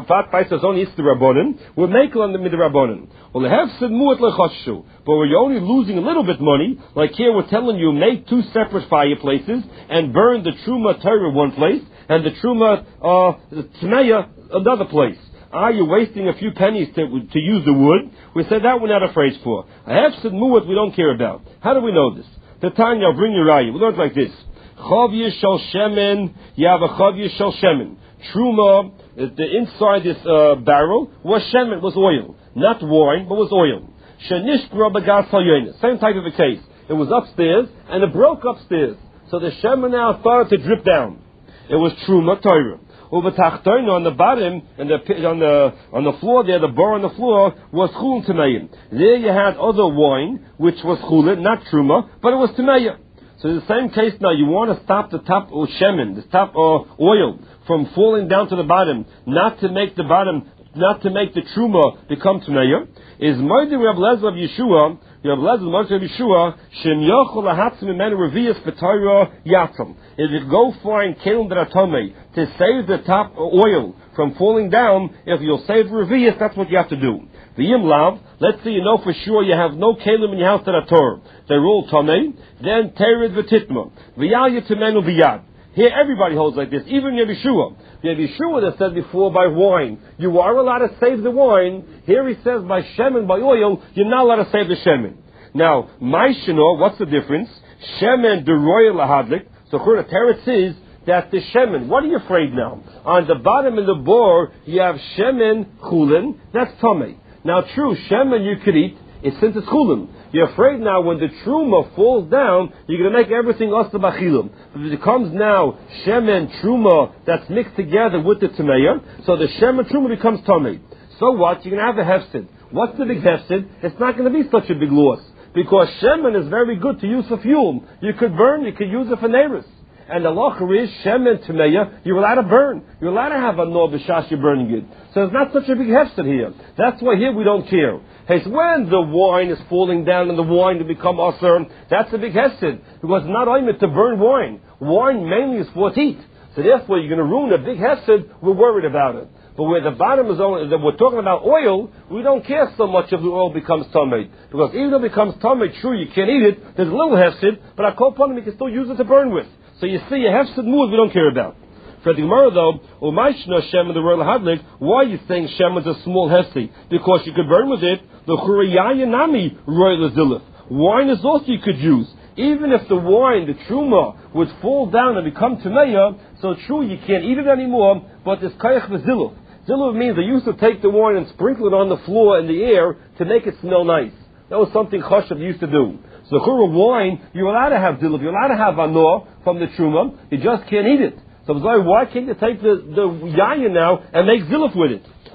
makel on the midrabanan. Well, lehefset muat lechoshu. But when you're only losing a little bit money, like here we're telling you, make two separate fireplaces and burn the truma Torah one place and the truma uh, tmeya another place. Ah, you're wasting a few pennies to, to use the wood. We said that we're not afraid for. A hefset muat we don't care about. How do we know this? The Tanya, bring your raya. We learn it like this. Chavye shel shemen, you have a chavye shel shemen. Truma, the inside this uh, barrel was shemen, was oil. Not wine, but was oil. Shenishkra bagas halyonis. Same type of a case. It was upstairs, and it broke upstairs. So the shemen now started to drip down. It was truma Torah. Over tachtoin on the bottom and the on the on the floor there, the bar on the floor was chulin tameim. There you had other wine which was chulin, not truma, but it was tameim. So in the same case now, you want to stop the top of shemen, the top of oil from falling down to the bottom, not to make the bottom, not to make the truma become tameim. Is Moedi Reb Lezer of Yeshua? Reb Lezer Moedi of Yeshua shem yochol lahatzim imenu revius b'Torah yatzam. If you go find kelim d'ratome to save the top oil from falling down, if you'll save revius, that's what you have to do. The yim lav. Let's say you know for sure you have no kelim in your house that are torah. They're all tomei. Then tered v'titma v'yal yitemenu v'yad. Here everybody holds like this, even Yeshua. Yeshua that said before by wine, you are allowed to save the wine. Here he says by shemen, by oil, you're not allowed to save the shemen. Now, my shenor, what's the difference? Shemen deroya lahadlik. So Chura Teretz is that the shemen, what are you afraid now? On the bottom of the bore, you have shemen chulin, that's tomei. Now true, shemen you could eat, it's since it's chulin. You're afraid now when the truma falls down, you're going to make everything asa b'chilim. But if it comes now shemen truma that's mixed together with the tameya, so the shemen truma becomes tomei. So what? You're going to have a hefset. What's the big hefset? It's not going to be such a big loss because shemen is very good to use for fuel. You could burn, you could use it for neighbors. And the locher is shemen tameya. You're allowed to burn. You're allowed to have a no b'shash you're burning it. So it's not such a big hefset here. That's why here we don't care. Hey, so when the wine is falling down and the wine to become osir, that's a big hefset because it's not only to burn wine. Wine mainly is for teeth. So therefore, you're going to ruin a big hefset. We're worried about it. But where the bottom is only, that we're talking about oil, we don't care so much if the oil becomes tomei. Because even though it becomes tomei, true, you can't eat it. There's a little hefset, but I call upon them, you can still use it to burn with. So you see, a hefset move we don't care about. For the Gemara though, Umayshna Shem the royal hadlik, why are you saying Shem is a small hefset? Because you could burn with it. The Churiyaya Nami royal zilif. Wine is also you could use. Even if the wine, the truma, would fall down and become tameya, so true you can't eat it anymore, but it's kayach v'ziluf. Ziluf means they used to take the wine and sprinkle it on the floor in the air to make it smell nice. That was something Chashav used to do. So chura wine, you're allowed to have ziluf, you're allowed to have anor from the truma, you just can't eat it. So why can't you take the, the yayin now and make ziluf with it?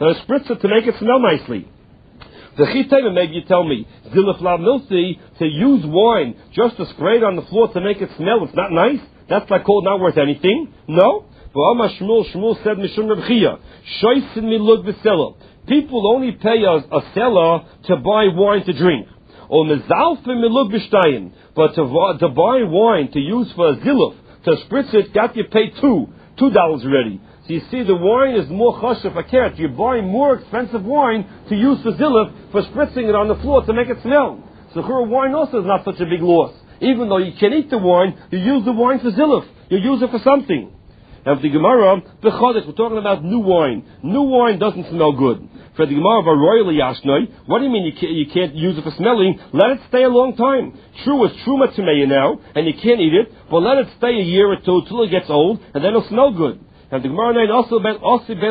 and I spritz it to make it smell nicely. The chitayim, maybe you tell me, zilif la milsi, to use wine just to spray it on the floor to make it smell, it's not nice? That's like called not worth anything? No? V'ama Shmuel, Shmuel said, Mishum Reb Chia, shoysin milug v'selah. People only pay a, a seller to buy wine to drink. Or mezalfim milug v'shtayim. But to, to buy wine to use for a zilif, to spritz it, got you pay two, two dollars already. So you see, the wine is more chashuv aket. You buy more expensive wine to use for zilif, for spritzing it on the floor to make it smell. So chur wine also is not such a big loss. Even though you can eat the wine, you use the wine for zilif. You use it for something. And for the Gemara, the chodesh, we're talking about new wine. New wine doesn't smell good. For the Gemara of a royal yashnoi, what do you mean you can't, you can't use it for smelling? Let it stay a long time. True, it's truma tameya now, and you can't eat it, but let it stay a year or two till it gets old, and then it'll smell good. And the Gemara nine also about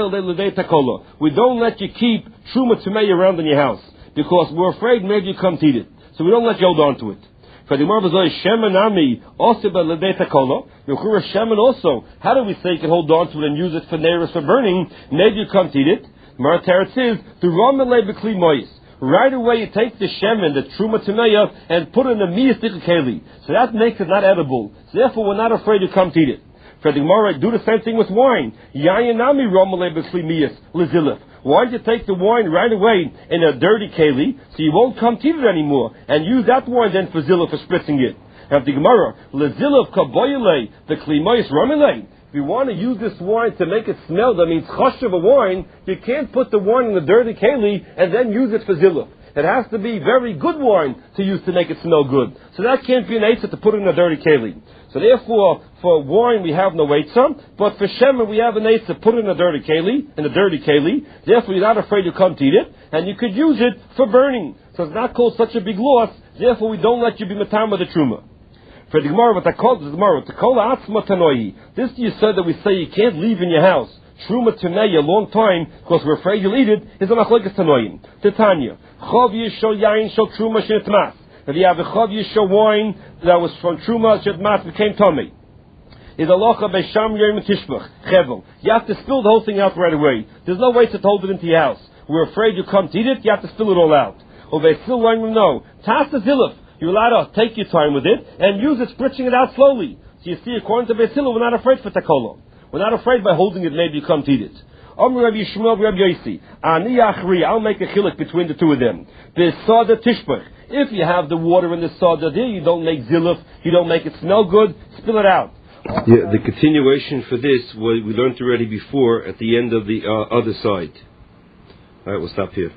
takola. We don't let you keep truma tameya around in your house, because we're afraid maybe you come to eat it. So we don't let you hold on to it. For the Gemara was shemen ami also about ledei takola. Yochura shemen also. How do we say you can hold on to it and use it for neiros for burning? Maybe you come to eat it. Gemara teretz is the ramelei b'kli mois. Right away you take the shemen, the truma tameya, and put it in a miyastik keli. So that makes it not edible. So therefore we're not afraid to come to eat it. For the Gemara, do the same thing with wine. Yayin nami ramelei b'kli miyas lezilif. Why don't you take the wine right away in a dirty keli, so you won't come to eat it anymore, and use that wine then for zilif, for spritzing it? Have the Gemara, lezilif kaboyele, the klimoyis ramele. If you want to use this wine to make it smell, that means chashuv a wine, you can't put the wine in the dirty keli and then use it for zilif. It has to be very good wine to use to make it smell good. So that can't be an eitzah to put it in a dirty keli. So therefore, for wine we have no eitzah, but for shemen we have an eitzah to put it in a dirty keli, in a dirty keli. Therefore you're not afraid to come to eat it, and you could use it for burning. So it's not called such a big loss, therefore we don't let you be matam with the truma. For the Gemara, what I call the Gemara, to call atzma tanoi. This you said that we say you can't leave in your house truma tanei a long time because we're afraid you'll eat it, is a machlekes tanoim. Titania, chav yishol yain shel truma shenitmas. If you have a chav yishol wine that was from truma shenitmas became tummy, is a locha beisham yom tishbach chevel. You have to spill the whole thing out right away. There's no way to hold it into your house. We're afraid you come to eat it. You have to spill it all out. Or they still want to know tas zilif. You're allowed to take your time with it and use it, spritzing it out slowly. So you see, according to Beis Hillel, we're not afraid for takola. We're not afraid by holding it, maybe you come to eat it. Amr Rabbi Yishmael, Rabbi Yosi, Ani Achri, I'll make a chiluk between the two of them. The soda tishbach. If you have the water in the soda there, you don't make ziluf, you don't make it smell good, spill it out. Yeah, the continuation for this, we learned already before at the end of the uh, other side. All right, we'll stop here.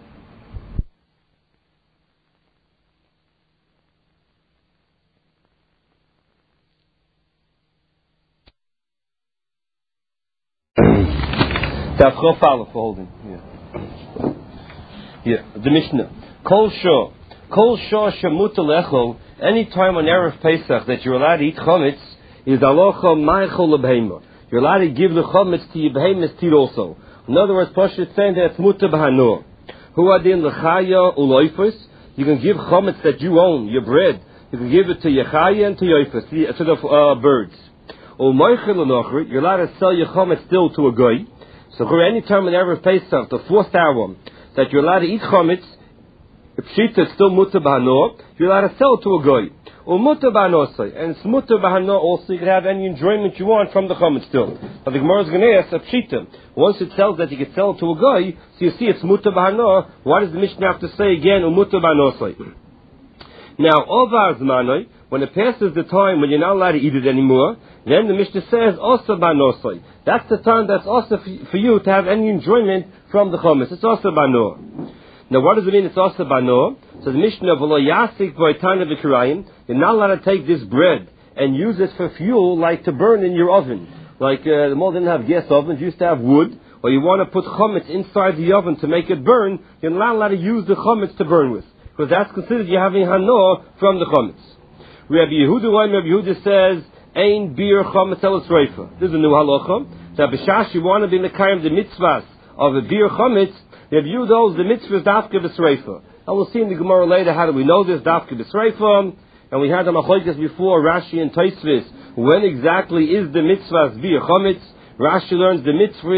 That's Chofala for holding. Yeah. Yeah. The Mishnah. Kol Shah. Kol Shah Shemuta Lechol. Any time on Erev Pesach that you're allowed to eat chametz is alocha ma'echol lebheima. You're allowed to give the chametz to your behemoth to eat also. In other words, Pasha is saying that it's muta b'hanor. Hu adin lechaya uloifus. You can give chametz that you own, your bread. You can give it to your chaya and to your ifus, to the uh, birds. Or moichel enochri. You're allowed to sell your chametz still to a guy. So for any time in Erev Pesach, the fourth hour, that you're allowed to eat chametz, if pshita is still muta b'hanor, you're allowed to sell it to a guy. Or muta b'hanosai, and it's muta b'hanor also, you can have any enjoyment you want from the chametz still. But the Gemara is going to ask a pshita. Once it tells that you can sell it to a guy, so you see it's muta b'hanor, why does the Mishnah have to say again, or muta b'hanosai? Now, ovar zmanoi, when it passes the time when you're not allowed to eat it anymore, then the Mishnah says, Osa ba'nosoi. That's the time that's also for you to have any enjoyment from the chametz. It's Osa ba'nor. Now, what does it mean it's Osa ba'nor? So the Mishnah of V'lo yasik v'oitana v'kirayim, you're not allowed to take this bread and use it for fuel, like to burn in your oven. Like uh, the Mall didn't have gas ovens, you used to have wood, or you want to put chametz inside the oven to make it burn, you're not allowed to use the chametz to burn with. Because that's considered you having hanor from the chametz. Rabbi Yehuda, Rabbi Yehuda says, Ein bir chametz el esreifa. This is a new halacha. That b'shash you want to be mekayim the mitzvahs of a bir chametz, Rabbi Yehuda holds the mitzvahs dafka b'sreifa. And we'll see in the Gemara later how do we know this dafka b'sreifa. And we had the machlokes before, Rashi and Tosfos. When exactly is the mitzvahs bir chametz? Rashi learns the mitzvah is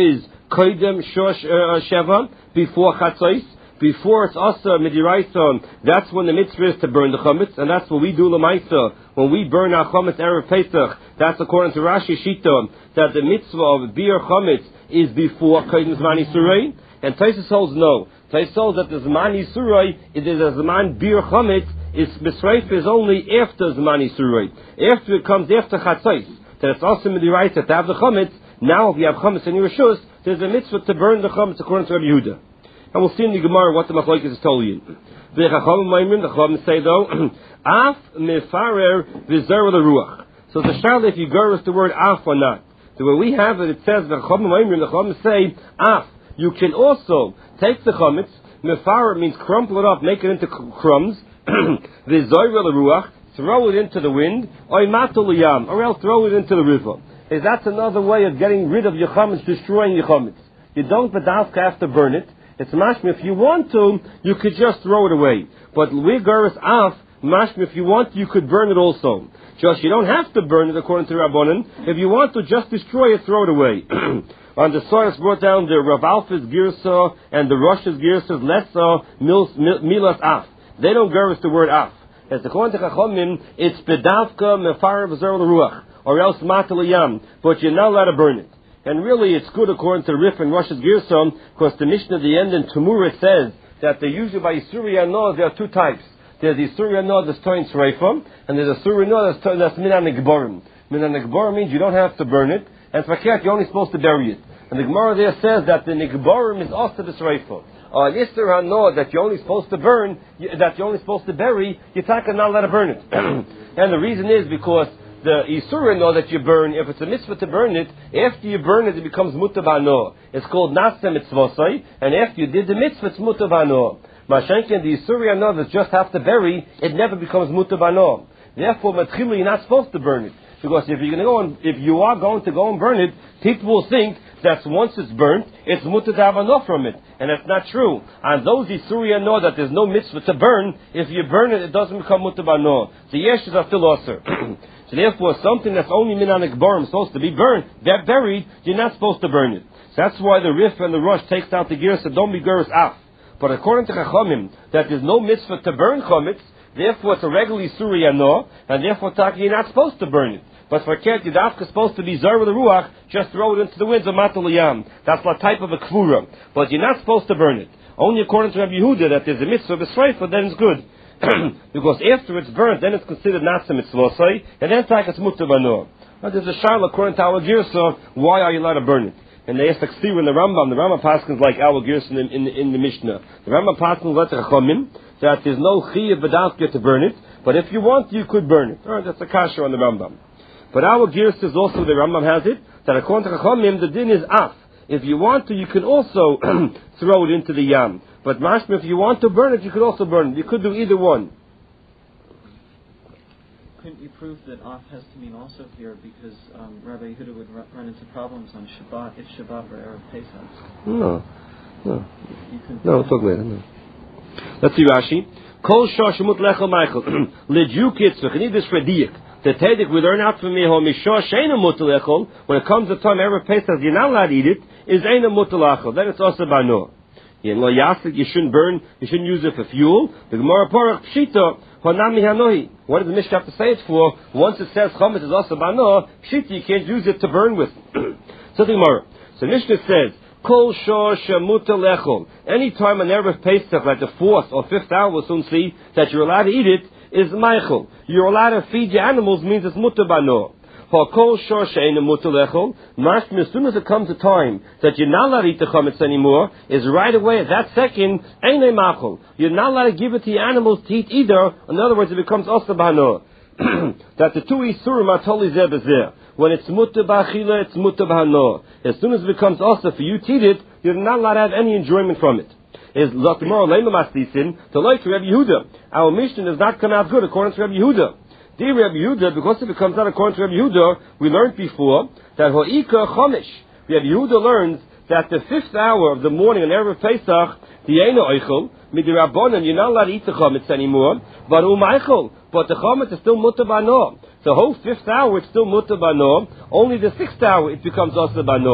koidem shosh uh, sheva, before chatzos, before it's asa midiraisa, that's when the mitzvah is to burn the chametz, and that's what we do lemaisa when we burn our chametz erev Pesach. That's according to Rashi Shita that the mitzvah of bir chametz is before koidem zman yisurai, and Taisus holds no. Taisus holds that the zman yisurai, it is a zman bir chametz, is besreif is only after zman yisurai, after it comes after chatzos, that it's also midiraisa to have the chametz. Now, if you have chametz in your rishus, there's a mitzvah to burn the chametz according to Rabbi Yehuda. And we'll see in the Gemara what the machlokes is told you. The Chachamim say though, af mefarer v'zer l'ruach. So the shal if you go with the word af or not. The way we have it, it says the Chachamim, the Chachamim say af. You can also take the chametz, mefarer means crumple it up, make it into crumbs, v'zer l'ruach, throw it into the wind, or matul or else throw it into the river. Is that's another way of getting rid of your chametz, destroying your chametz. You don't bedavka have to burn it. It's mashma. If you want to, you could just throw it away. But ligaris af, mashma, if you want, you could burn it also. Just, you don't have to burn it according to Rabbanan. If you want to just destroy it, throw it away. On the Soros brought down the Rav Alfa's girsa and the Rosh's girsa, lessa milas af. They don't girsa the word af. As according to Chachamim, it's bedavka mefar v'zer l'ruach, or else matal yam. But you're not allowed to burn it. And really, it's good according to Rif and Rosh's Girson, because the Mishnah at the end in Tumura says that they usually by Yisuri Anor, there are two types. There's Yisuri Anor that's Toin Sreifam, and there's Yisuri Anor that's, that's Minan Negborim. Minan Negborim means you don't have to burn it, and Fakert, you're only supposed to bury it. And the Gemara there says that the Negborim is also the Sreifam. Or an Yisuri Anor that you're only supposed to burn, that you're only supposed to bury, you're not allowed to burn it. And the reason is because the Yisurin know that you burn, if it's a mitzvah to burn it, after you burn it, it becomes mutabano. It's called nasa mitzvosai, and after you did the mitzvah, it's mutabano. Mashenkin, the Yisurin know that just have to bury, it never becomes mutabano. Therefore, matchila, you're not supposed to burn it. Because if you're going to go and, if you are going to go and burn it, people will think that once it's burnt, it's mutabano from it. And that's not true. And those Yisurin know that there's no mitzvah to burn, if you burn it, it doesn't become mutabano. The yeshus are still osir. So therefore, something that's only minanik borim supposed to be burned, they're buried, you're not supposed to burn it. So that's why the Rif and the Rosh takes out the gears, so don't be gears af. But according to Chachamim, that there's no mitzvah to burn chametz, therefore it's a regular Yisuri Yano, and therefore taki, you're not supposed to burn it. But for Kert, the dafka is supposed to be zar with the ruach, just throw it into the winds of matul yam. That's a type of a kvura. But you're not supposed to burn it. Only according to Rabbi Yehuda that there's a mitzvah of a sreifa, then it's good. Because after it's burnt, then it's considered nasa mitzvosai, and then it's mutter bano. But there's a shayla according to our girsa, why are you allowed to burn it? And they ask like in the Rambam, the Rambam paskins like our girsa in, in, in the Mishnah. The Rambam paskins like Chachamim, that there's no chiyuv b'davka to burn it, but if you want, you could burn it. Alright, that's a kasha on the Rambam. But our girsa is also, the Rambam has it, that according to Chachamim, the din is af. If you want to, you can also throw it into the yam. But mashma, if you want to burn it, you could also burn it. You could do either one. Couldn't you prove that off has to mean also here, because um, Rabbi Yehuda would run, run into problems on Shabbat, if Shabbat or Erev Pesach? No. No. No, we'll talk later. No. Let's see Rashi. Kol shosh mut lechel Michael. Leju kitzvah. I need this for diak. The Tedek we learn out from me, when it comes to time Erev Pesach, you're not allowed to eat it, is Eina Mutalachel. Then it's also Bano. You shouldn't burn, you shouldn't use it for fuel. The Gemara Porach Pshita, Honami Hanohi. What does the Mishnah have to say it for? Once it says Chometz is also Bano, Pshita, you can't use it to burn with. So the Gemara. So Mishnah says, Kol Shosh Mutalechel. Any time on Erev Pesach, like the fourth or fifth hour, we'll soon see that you're allowed to eat it, is Michael. You're allowed to feed your animals means it's mutabano. Hakol shosh ain't mutalechol. Mashma, as soon as it comes a time that you're not allowed to eat the chametz anymore, is right away at that second ain't a machol. You're not allowed to give it to your animals to eat either. In other words, it becomes osabano. That the two isurim are totally zeh. When it's mutabachila, it's mutabano. As soon as it becomes osa for you to eat it, you're not allowed to have any enjoyment from it. Is Latimor Lema Mastisin to like Rabbi Yehuda. Our mission does not come out good according to Rabbi Yehuda. Dear Rabbi Yehuda, because if it comes out according to Rabbi Yehuda, we learned before that Ho'ika Chomish. Rabbi Yehuda learns that the fifth hour of the morning on Erev Pesach, the Eino Eichel, Midirabbonan, you're not allowed to eat the chametz anymore, but Um Eichel, but the chametz is still mutabano. The whole fifth hour it's still mutabano. Only the sixth hour it becomes also bano.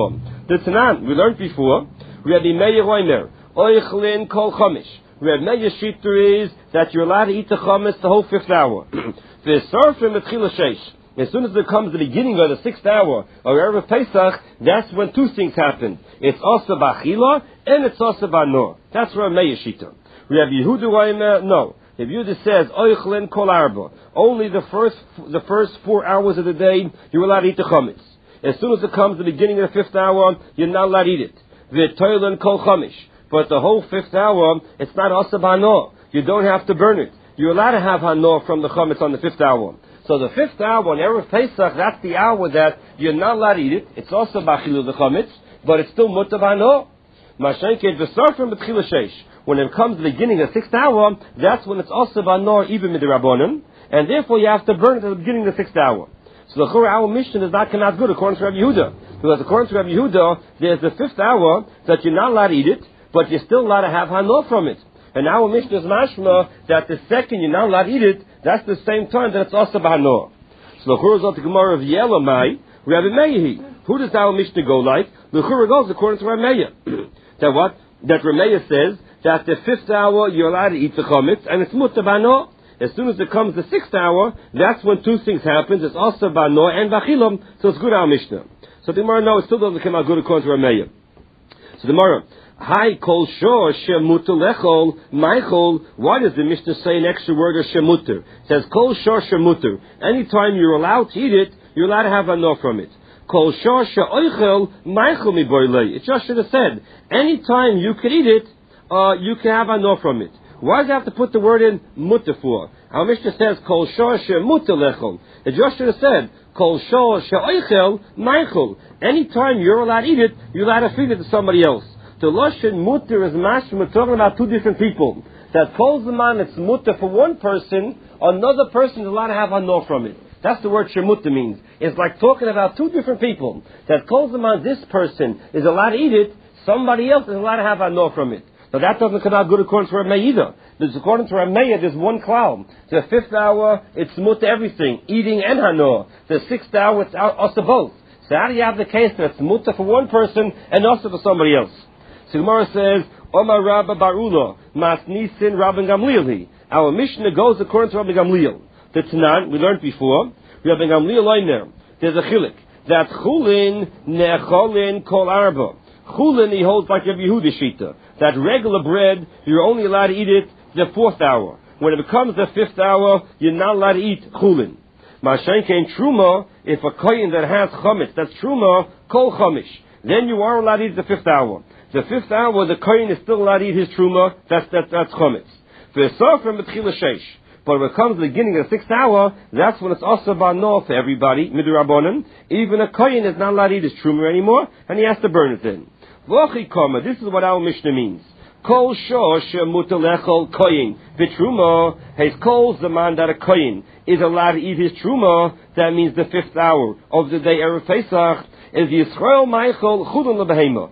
The Tanan, we learned before, Rabbi Meir Oimer, Oichlin Kol Chomish. Rabbi Meir Shiter is that you're allowed to eat the Chomish the whole fifth hour. The Sarfim Etchila Sheish. As soon as it comes the beginning of the sixth hour of Erev Pesach, that's when two things happen. It's also Bachila and it's also Banor. That's Rabbi Meir Shiter. Rabbi Yehuda Oimer, no. Rabbi Yehuda says, Oichlin Kol Arba. Only the first, the first four hours of the day, you're allowed to eat the Chomish. As soon as it comes to the beginning of the fifth hour, you're not allowed to eat it. V'toilen kol chamish. But the whole fifth hour, it's not asa b'hanor. You don't have to burn it. You're allowed to have hanor from the chametz on the fifth hour. So the fifth hour on Erev Pesach, that's the hour that you're not allowed to eat it. It's also b'chilu the chametz, but it's still mutar b'hanor. Mashenket v'sarfim b'tchila sheish. When it comes to the beginning of the sixth hour, that's when it's also b'hanor even midrabanan, and therefore you have to burn it at the beginning of the sixth hour. So the Chura, our mission is not cannot good according to Rabbi Yehuda. Because according to Rabbi Yehuda, there's the fifth hour that you're not allowed to eat it, but you're still allowed to have hanor from it. And our mission is mashma that the second you're not allowed to eat it, that's the same time that it's also b'hanor. So the Chura goes to the Gemara of Yelamai, Rabbi Meir. Who does our mission go like? The Chura goes according to Rabbi Meir. That what? That Rabbi Meir says that the fifth hour you're allowed to eat the chametz, and it's mutar b'hanor. As soon as it comes the sixth hour, that's when two things happen. It's also Bano and Bachilom, so it's good our Mishnah. So the Gemara, no, it still doesn't come out good according to Rameya. So the Gemara, Hi kol shor shemuter lechol meichol. Why does the Mishnah say an extra word of shemuter? It says kol shor shemuter. Anytime you're allowed to eat it, you're allowed to have Bano from it. Kol shor sheoichel meichol miboilei. It just should have said, anytime you can eat it, uh, you can have Bano from it. Why does it have to put the word in mutter for? Our Mishnah says, Kol shor shemuter lechol. It just should have said, Kol shor sheoichel meichel. Anytime you're allowed to eat it, you're allowed to feed it to somebody else. The Lashon mutter is mashma, we're talking about two different people. That Kol Zaman, it's mutter for one person, another person is allowed to have hanor from it. That's the word shemuter means. It's like talking about two different people. That Kol Zaman, this person is allowed to eat it, somebody else is allowed to have hanor from it. So that doesn't come out good according to Rameh either. Because according to Rameh, there's one cloud. The fifth hour, it's mutter everything, eating and hanor. The sixth hour, it's also both. So how do you have the case that it's mutter for one person and also for somebody else? So Gemara says, Omar Rabba Barula, Mas Nisin Rabban Gamliel. Our Mishnah goes according to Rabban Gamliel. The Tanan, we learned before, Rabban Gamliel Oiner. There's a chilik. That chulin necholin kol arba. Chulin, he holds like Rabbi Yehuda Shita. That regular bread, you're only allowed to eat it the fourth hour. When it becomes the fifth hour, you're not allowed to eat chulin. Mashenke in truma, if a kohen that has chametz, that's truma, kol chamish. Then you are allowed to eat the fifth hour. The fifth hour, the kohen is still allowed to eat his truma, that's, that, that's chametz. V'esofim b'tchila sheish. But when it comes to the beginning of the sixth hour, that's when it's also b'hanor for everybody, midrabanan. Even a kohen is not allowed to eat his truma anymore, and he has to burn it then. This is what our Mishnah means. Kol shor shemuter lechol koyin. V'truma, his kol zaman that a koyin is allowed to eat his truma. That means the fifth hour of the day Erev Pesach is Yisrael Michael chudun lebehema.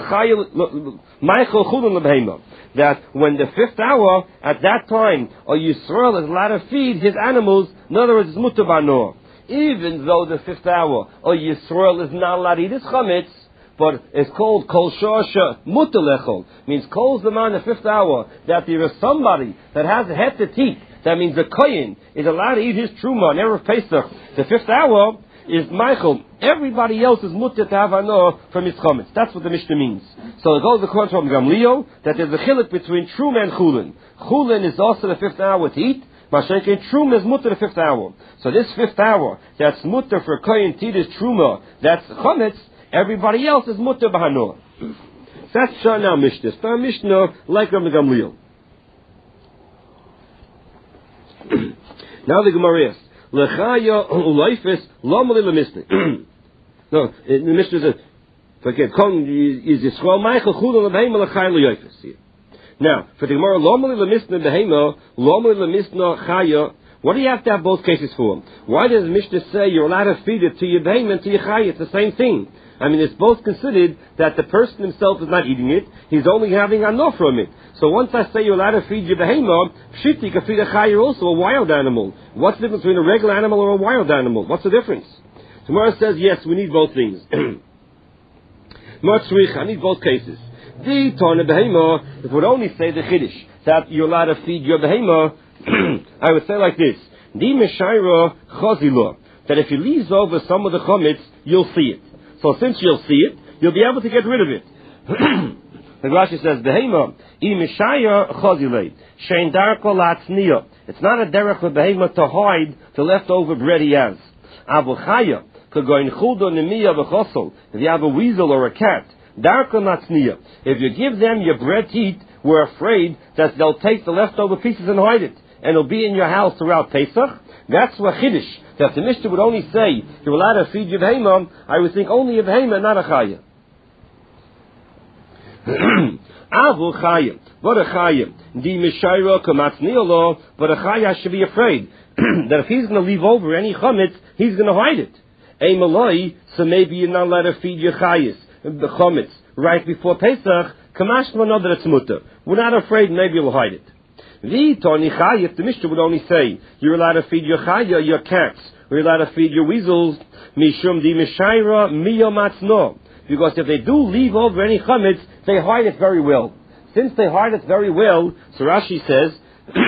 Michael chudun lebehema. That when the fifth hour, at that time, a Yisrael is allowed to feed his animals. In other words, it's mutar b'hanor. Even though the fifth hour, a Yisrael is not allowed to eat his chametz, but it's called kol shor muter lechol. Means kol zaman, the fifth hour, that there is somebody that has a head to teeth. That means the kohen is allowed to eat his truma on Erev Pesach. The fifth hour is Michael. Everybody else is muter to have hanor from his chametz. That's what the Mishnah means. So it goes according to Gamliel that there's a chiluk between truma and chulin. Chulin is also the fifth hour to eat. Mashenke truma is muter the fifth hour. So this fifth hour, that's muter for kohen to eat his truma. That's chametz. Everybody else is mutter b'hanor. That's Shana Mishnah. Star Mishnah like Rabbi Gamliel. Now the Gemara is Lechaya uleifes lomali lemisne. No, the Mishnah says, forget. Kong is Yisrael Michael chulin lebehema lechaya leifes. Now for the Gemara lomali lemisne behema lomali lemisne chaya. What do you have to have both cases for? Why does the Mishnah say you're allowed to feed it to your behema and to your chaya? It's the same thing. I mean, it's both considered that the person himself is not eating it, he's only having hanor from it. So once I say you're allowed to feed your behema, pshit, you can feed a chayir also, a wild animal. What's the difference between a regular animal or a wild animal? What's the difference? Tomorrow says, yes, we need both things. Motzrich, I need both cases. The Tana Behema, if we would only say the Chiddush, that you're allowed to feed your Behema, I would say like this. The Meshaira Chazilo, that if you leave over some of the Chometz, you'll see it. So since you'll see it, you'll be able to get rid of it. The Rashi says, Behema, I Meshaira Chazile, Shein Darko Latzniya. It's not a derech for Behema to hide the leftover bread he has. Abu Chaya, Kagoin Chudo Nemiya V'chosol, if you have a weasel or a cat, Darko Latzniya. If you give them your bread to eat, we're afraid that they'll take the leftover pieces and hide it, and it'll be in your house throughout Pesach. That's what Chiddush. That the Mishnah would only say you're allowed to feed your Behema, I would think only a Behema, not a Chaya. Avu Chaya. What a Chaya. Di Mishaira Kamatzniolo, but a Chaya should be afraid that if he's going to leave over any Chometz, he's going to hide it. A Maloi, so maybe you're not allowed to feed your Chayas, the Chometz, right before Pesach. Kamashma know that it's mutter. We're not afraid, maybe you'll hide it. The Tani Chayas, the Mishnah would only say, you're allowed to feed your Chaya, your cats, or you're allowed to feed your weasels, Mishum di Mishaira Miyomatzno. Because if they do leave over any Chometz, they hide it very well. Since they hide it very well, so Rashi says,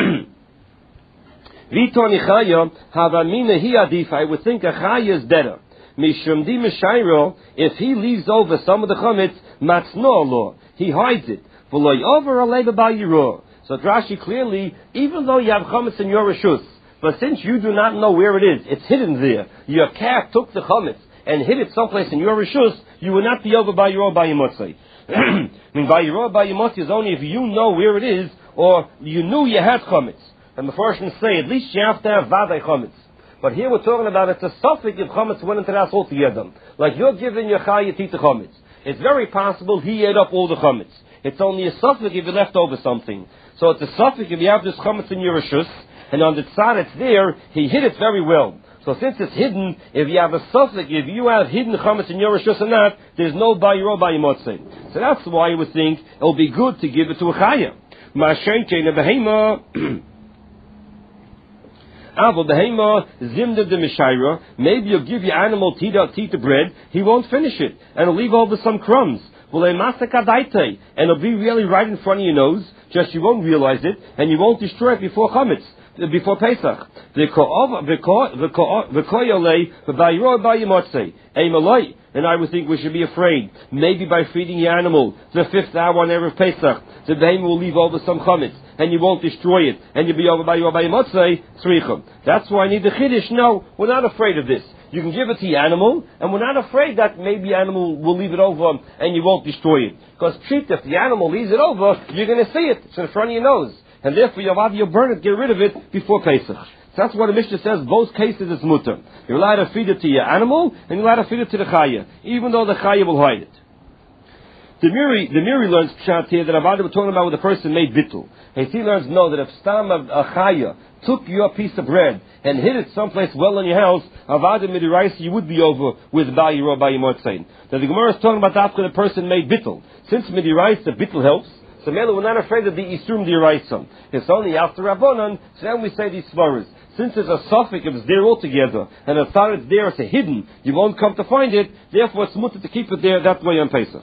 Vitoni Chaya, Havamina Hiadif, I would think a Chaya is better. Mishum di Mishaira, if he leaves over some of the Chometz, Matzno law, he hides it. V'loy over aleva ba'yiro. So Rashi clearly, even though you have Chometz in your Rishus, but since you do not know where it is, it's hidden there. Your cat took the Chometz and hid it someplace in your Rishus, you will not be over ba'yiro ba'yimotzei. I mean, ba'yiro ba'yimotzei is only if you know where it is, or you knew you had Chometz. And the Mepharshim say, at least you have to have Vadai Chometz. But here we're talking about it's a suffix if Chometz went into the house altogether. Like you're giving your Chaya to eat the Chometz. It's very possible he ate up all the Chometz. It's only a suffix if you left over something. So it's a suffix if you have this Chometz in your Rishus, and on the tzad it's there, he hid it very well. So since it's hidden, if you have a suffix, if you have hidden Chometz in your Rishus or not, there's no Ba'yiro Ba'yimotzei. So that's why I would think it'll be good to give it to a Chaya. Ma'ashenke nebehema. Avo behema zimda de mishaira. Maybe you'll give your animal to eat the bread, he won't finish it, and he'll leave over some crumbs. And it'll be really right in front of your nose, just you won't realize it, and you won't destroy it before Chometz, before Pesach. And I would think we should be afraid. Maybe by feeding your animal the fifth hour on Erev Pesach, the behemoth will leave over some Chometz, and you won't destroy it, and you'll be over by your Motzei, Tzrichim. That's why I need the Chiddush. No, we're not afraid of this. You can give it to your animal, and we're not afraid that maybe the animal will leave it over and you won't destroy it. Because treat, if the animal leaves it over, you're going to see it. It's in front of your nose. And therefore you'll have you burn it, get rid of it before Pesach. So that's what the Mishnah says, both cases it's mutter. You're allowed to feed it to your animal, and you're allowed to feed it to the Chaya, even though the Chaya will hide it. The Miri, the Miri learns pshat here that Avada was talking about with the person made bittul. And he learns no that if Stam a Chaya took your piece of bread and hid it someplace well in your house, Avada midiraisa you would be over with Ba'yiro Ba'yimotzei. Now the Gemara is talking about after the person made bittul. Since midiraisa bittul helps, so Mela we're not afraid of the Isrum D'Iraisa. It's only after Rabbanan, so then we say these svaras. Since it's a suffix, if it's there altogether, and as far as it's there, it's a hidden, you won't come to find it, therefore it's mutter to keep it there that way on Pesach.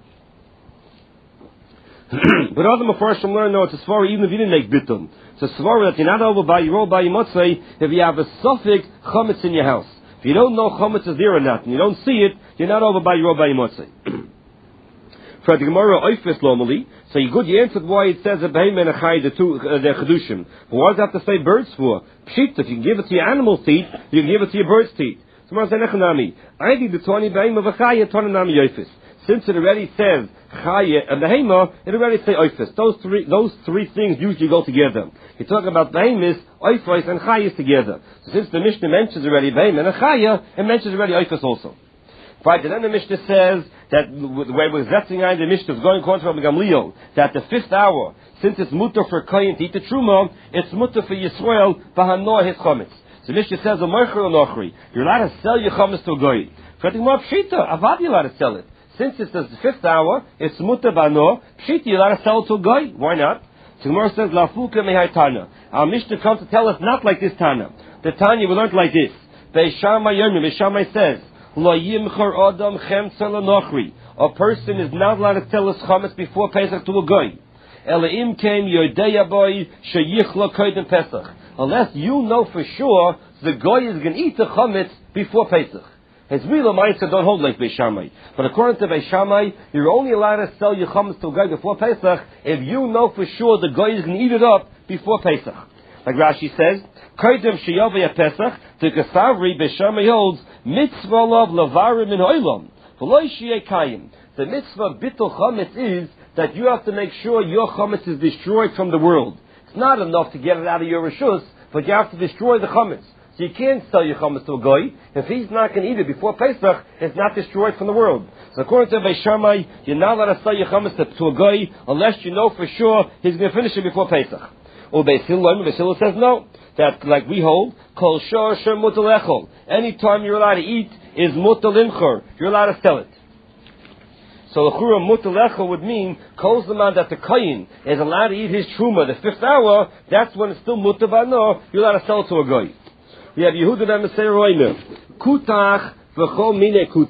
But other Mepharshim learn, no, it's a svara even if you didn't make bittul. It's a svara that you're not over by your by Motzei if you have a suffix Chometz in your house. If you don't know Chometz is there or not, and you don't see it, you're not over by your by Motzei. For the Gemara Oifis normally, so you good, you answered why it says a behemoth and a chay, the two, uh, the chedushim. But why does it have to say birds for? Pshit, if you can give it to your animal's teeth, you can give it to your bird's teeth. So I say nechanami. I think the twenty behemoth of a chay and twenty-nami Oifis. Since it already says chay and behemoth, it already say Oifis. Those three, those three things usually go together. You talk about behemoth, Oifis, and chay together. So since the Mishnah mentions already behemoth and a chay, it mentions already Oifis also. Right, and then the Mishnah says that the way we're zetting the Mishnah is going according to Rabbi Gamliel, that the fifth hour, since it's mutter for Kohen to eat the Truma, it's mutter for Yisrael, v'hanoah his Chometz. So the Mishnah says, you're allowed to sell your Chometz to a Goy. For the Gemara Pshita, Avad you're allowed to sell it. Since it's the fifth hour, it's mutter v'hanoah, Pshita you're allowed to sell it to a Goy. Why not? So the Gemara says, Lafuka mehai Tana. Our Mishnah comes to tell us not like this Tana. The Tanya we learned like this. Beishamai Yomim, Beishamai says, Lo yimchar adam chemtza lenochri. a person is not allowed to tell his chametz before Pesach to a goy. Elaim came yodeya boy sheyichla koydem Pesach. Unless you know for sure the goy is going to eat the chametz before Pesach. His real ma'aser don't hold like Beis Shammai. But according to Beis Shammai, you're only allowed to sell your chametz to a goy before Pesach if you know for sure the goy is going to eat it up before Pesach. Like Rashi says, koydem sheyavei Pesach, the Kasavri Beis Shammai holds mitzvah lov lavarim in oilam. The mitzvah bittul chametz is that you have to make sure your chametz is destroyed from the world. It's not enough to get it out of your reshus, but you have to destroy the chametz. So you can't sell your chametz to a goy. If he's not going to eat it before Pesach, it's not destroyed from the world. So according to Beis Shammai, you're not allowed to sell your chametz to, to a goy unless you know for sure he's going to finish it before Pesach. Or Beis Hillel, Beis Hillel says no. That, like we hold, kol shor shem mutal echol. Any time you're allowed to eat is mutal limchor. You're allowed to sell it. So the chura mutal echol would mean kol zaman that the kohen is allowed to eat his truma the fifth hour. That's when it's still mutal bano. You're allowed to sell it to a goy. We have Yehuda ben Meseir Roimer. Kutach v'chol mine kutach.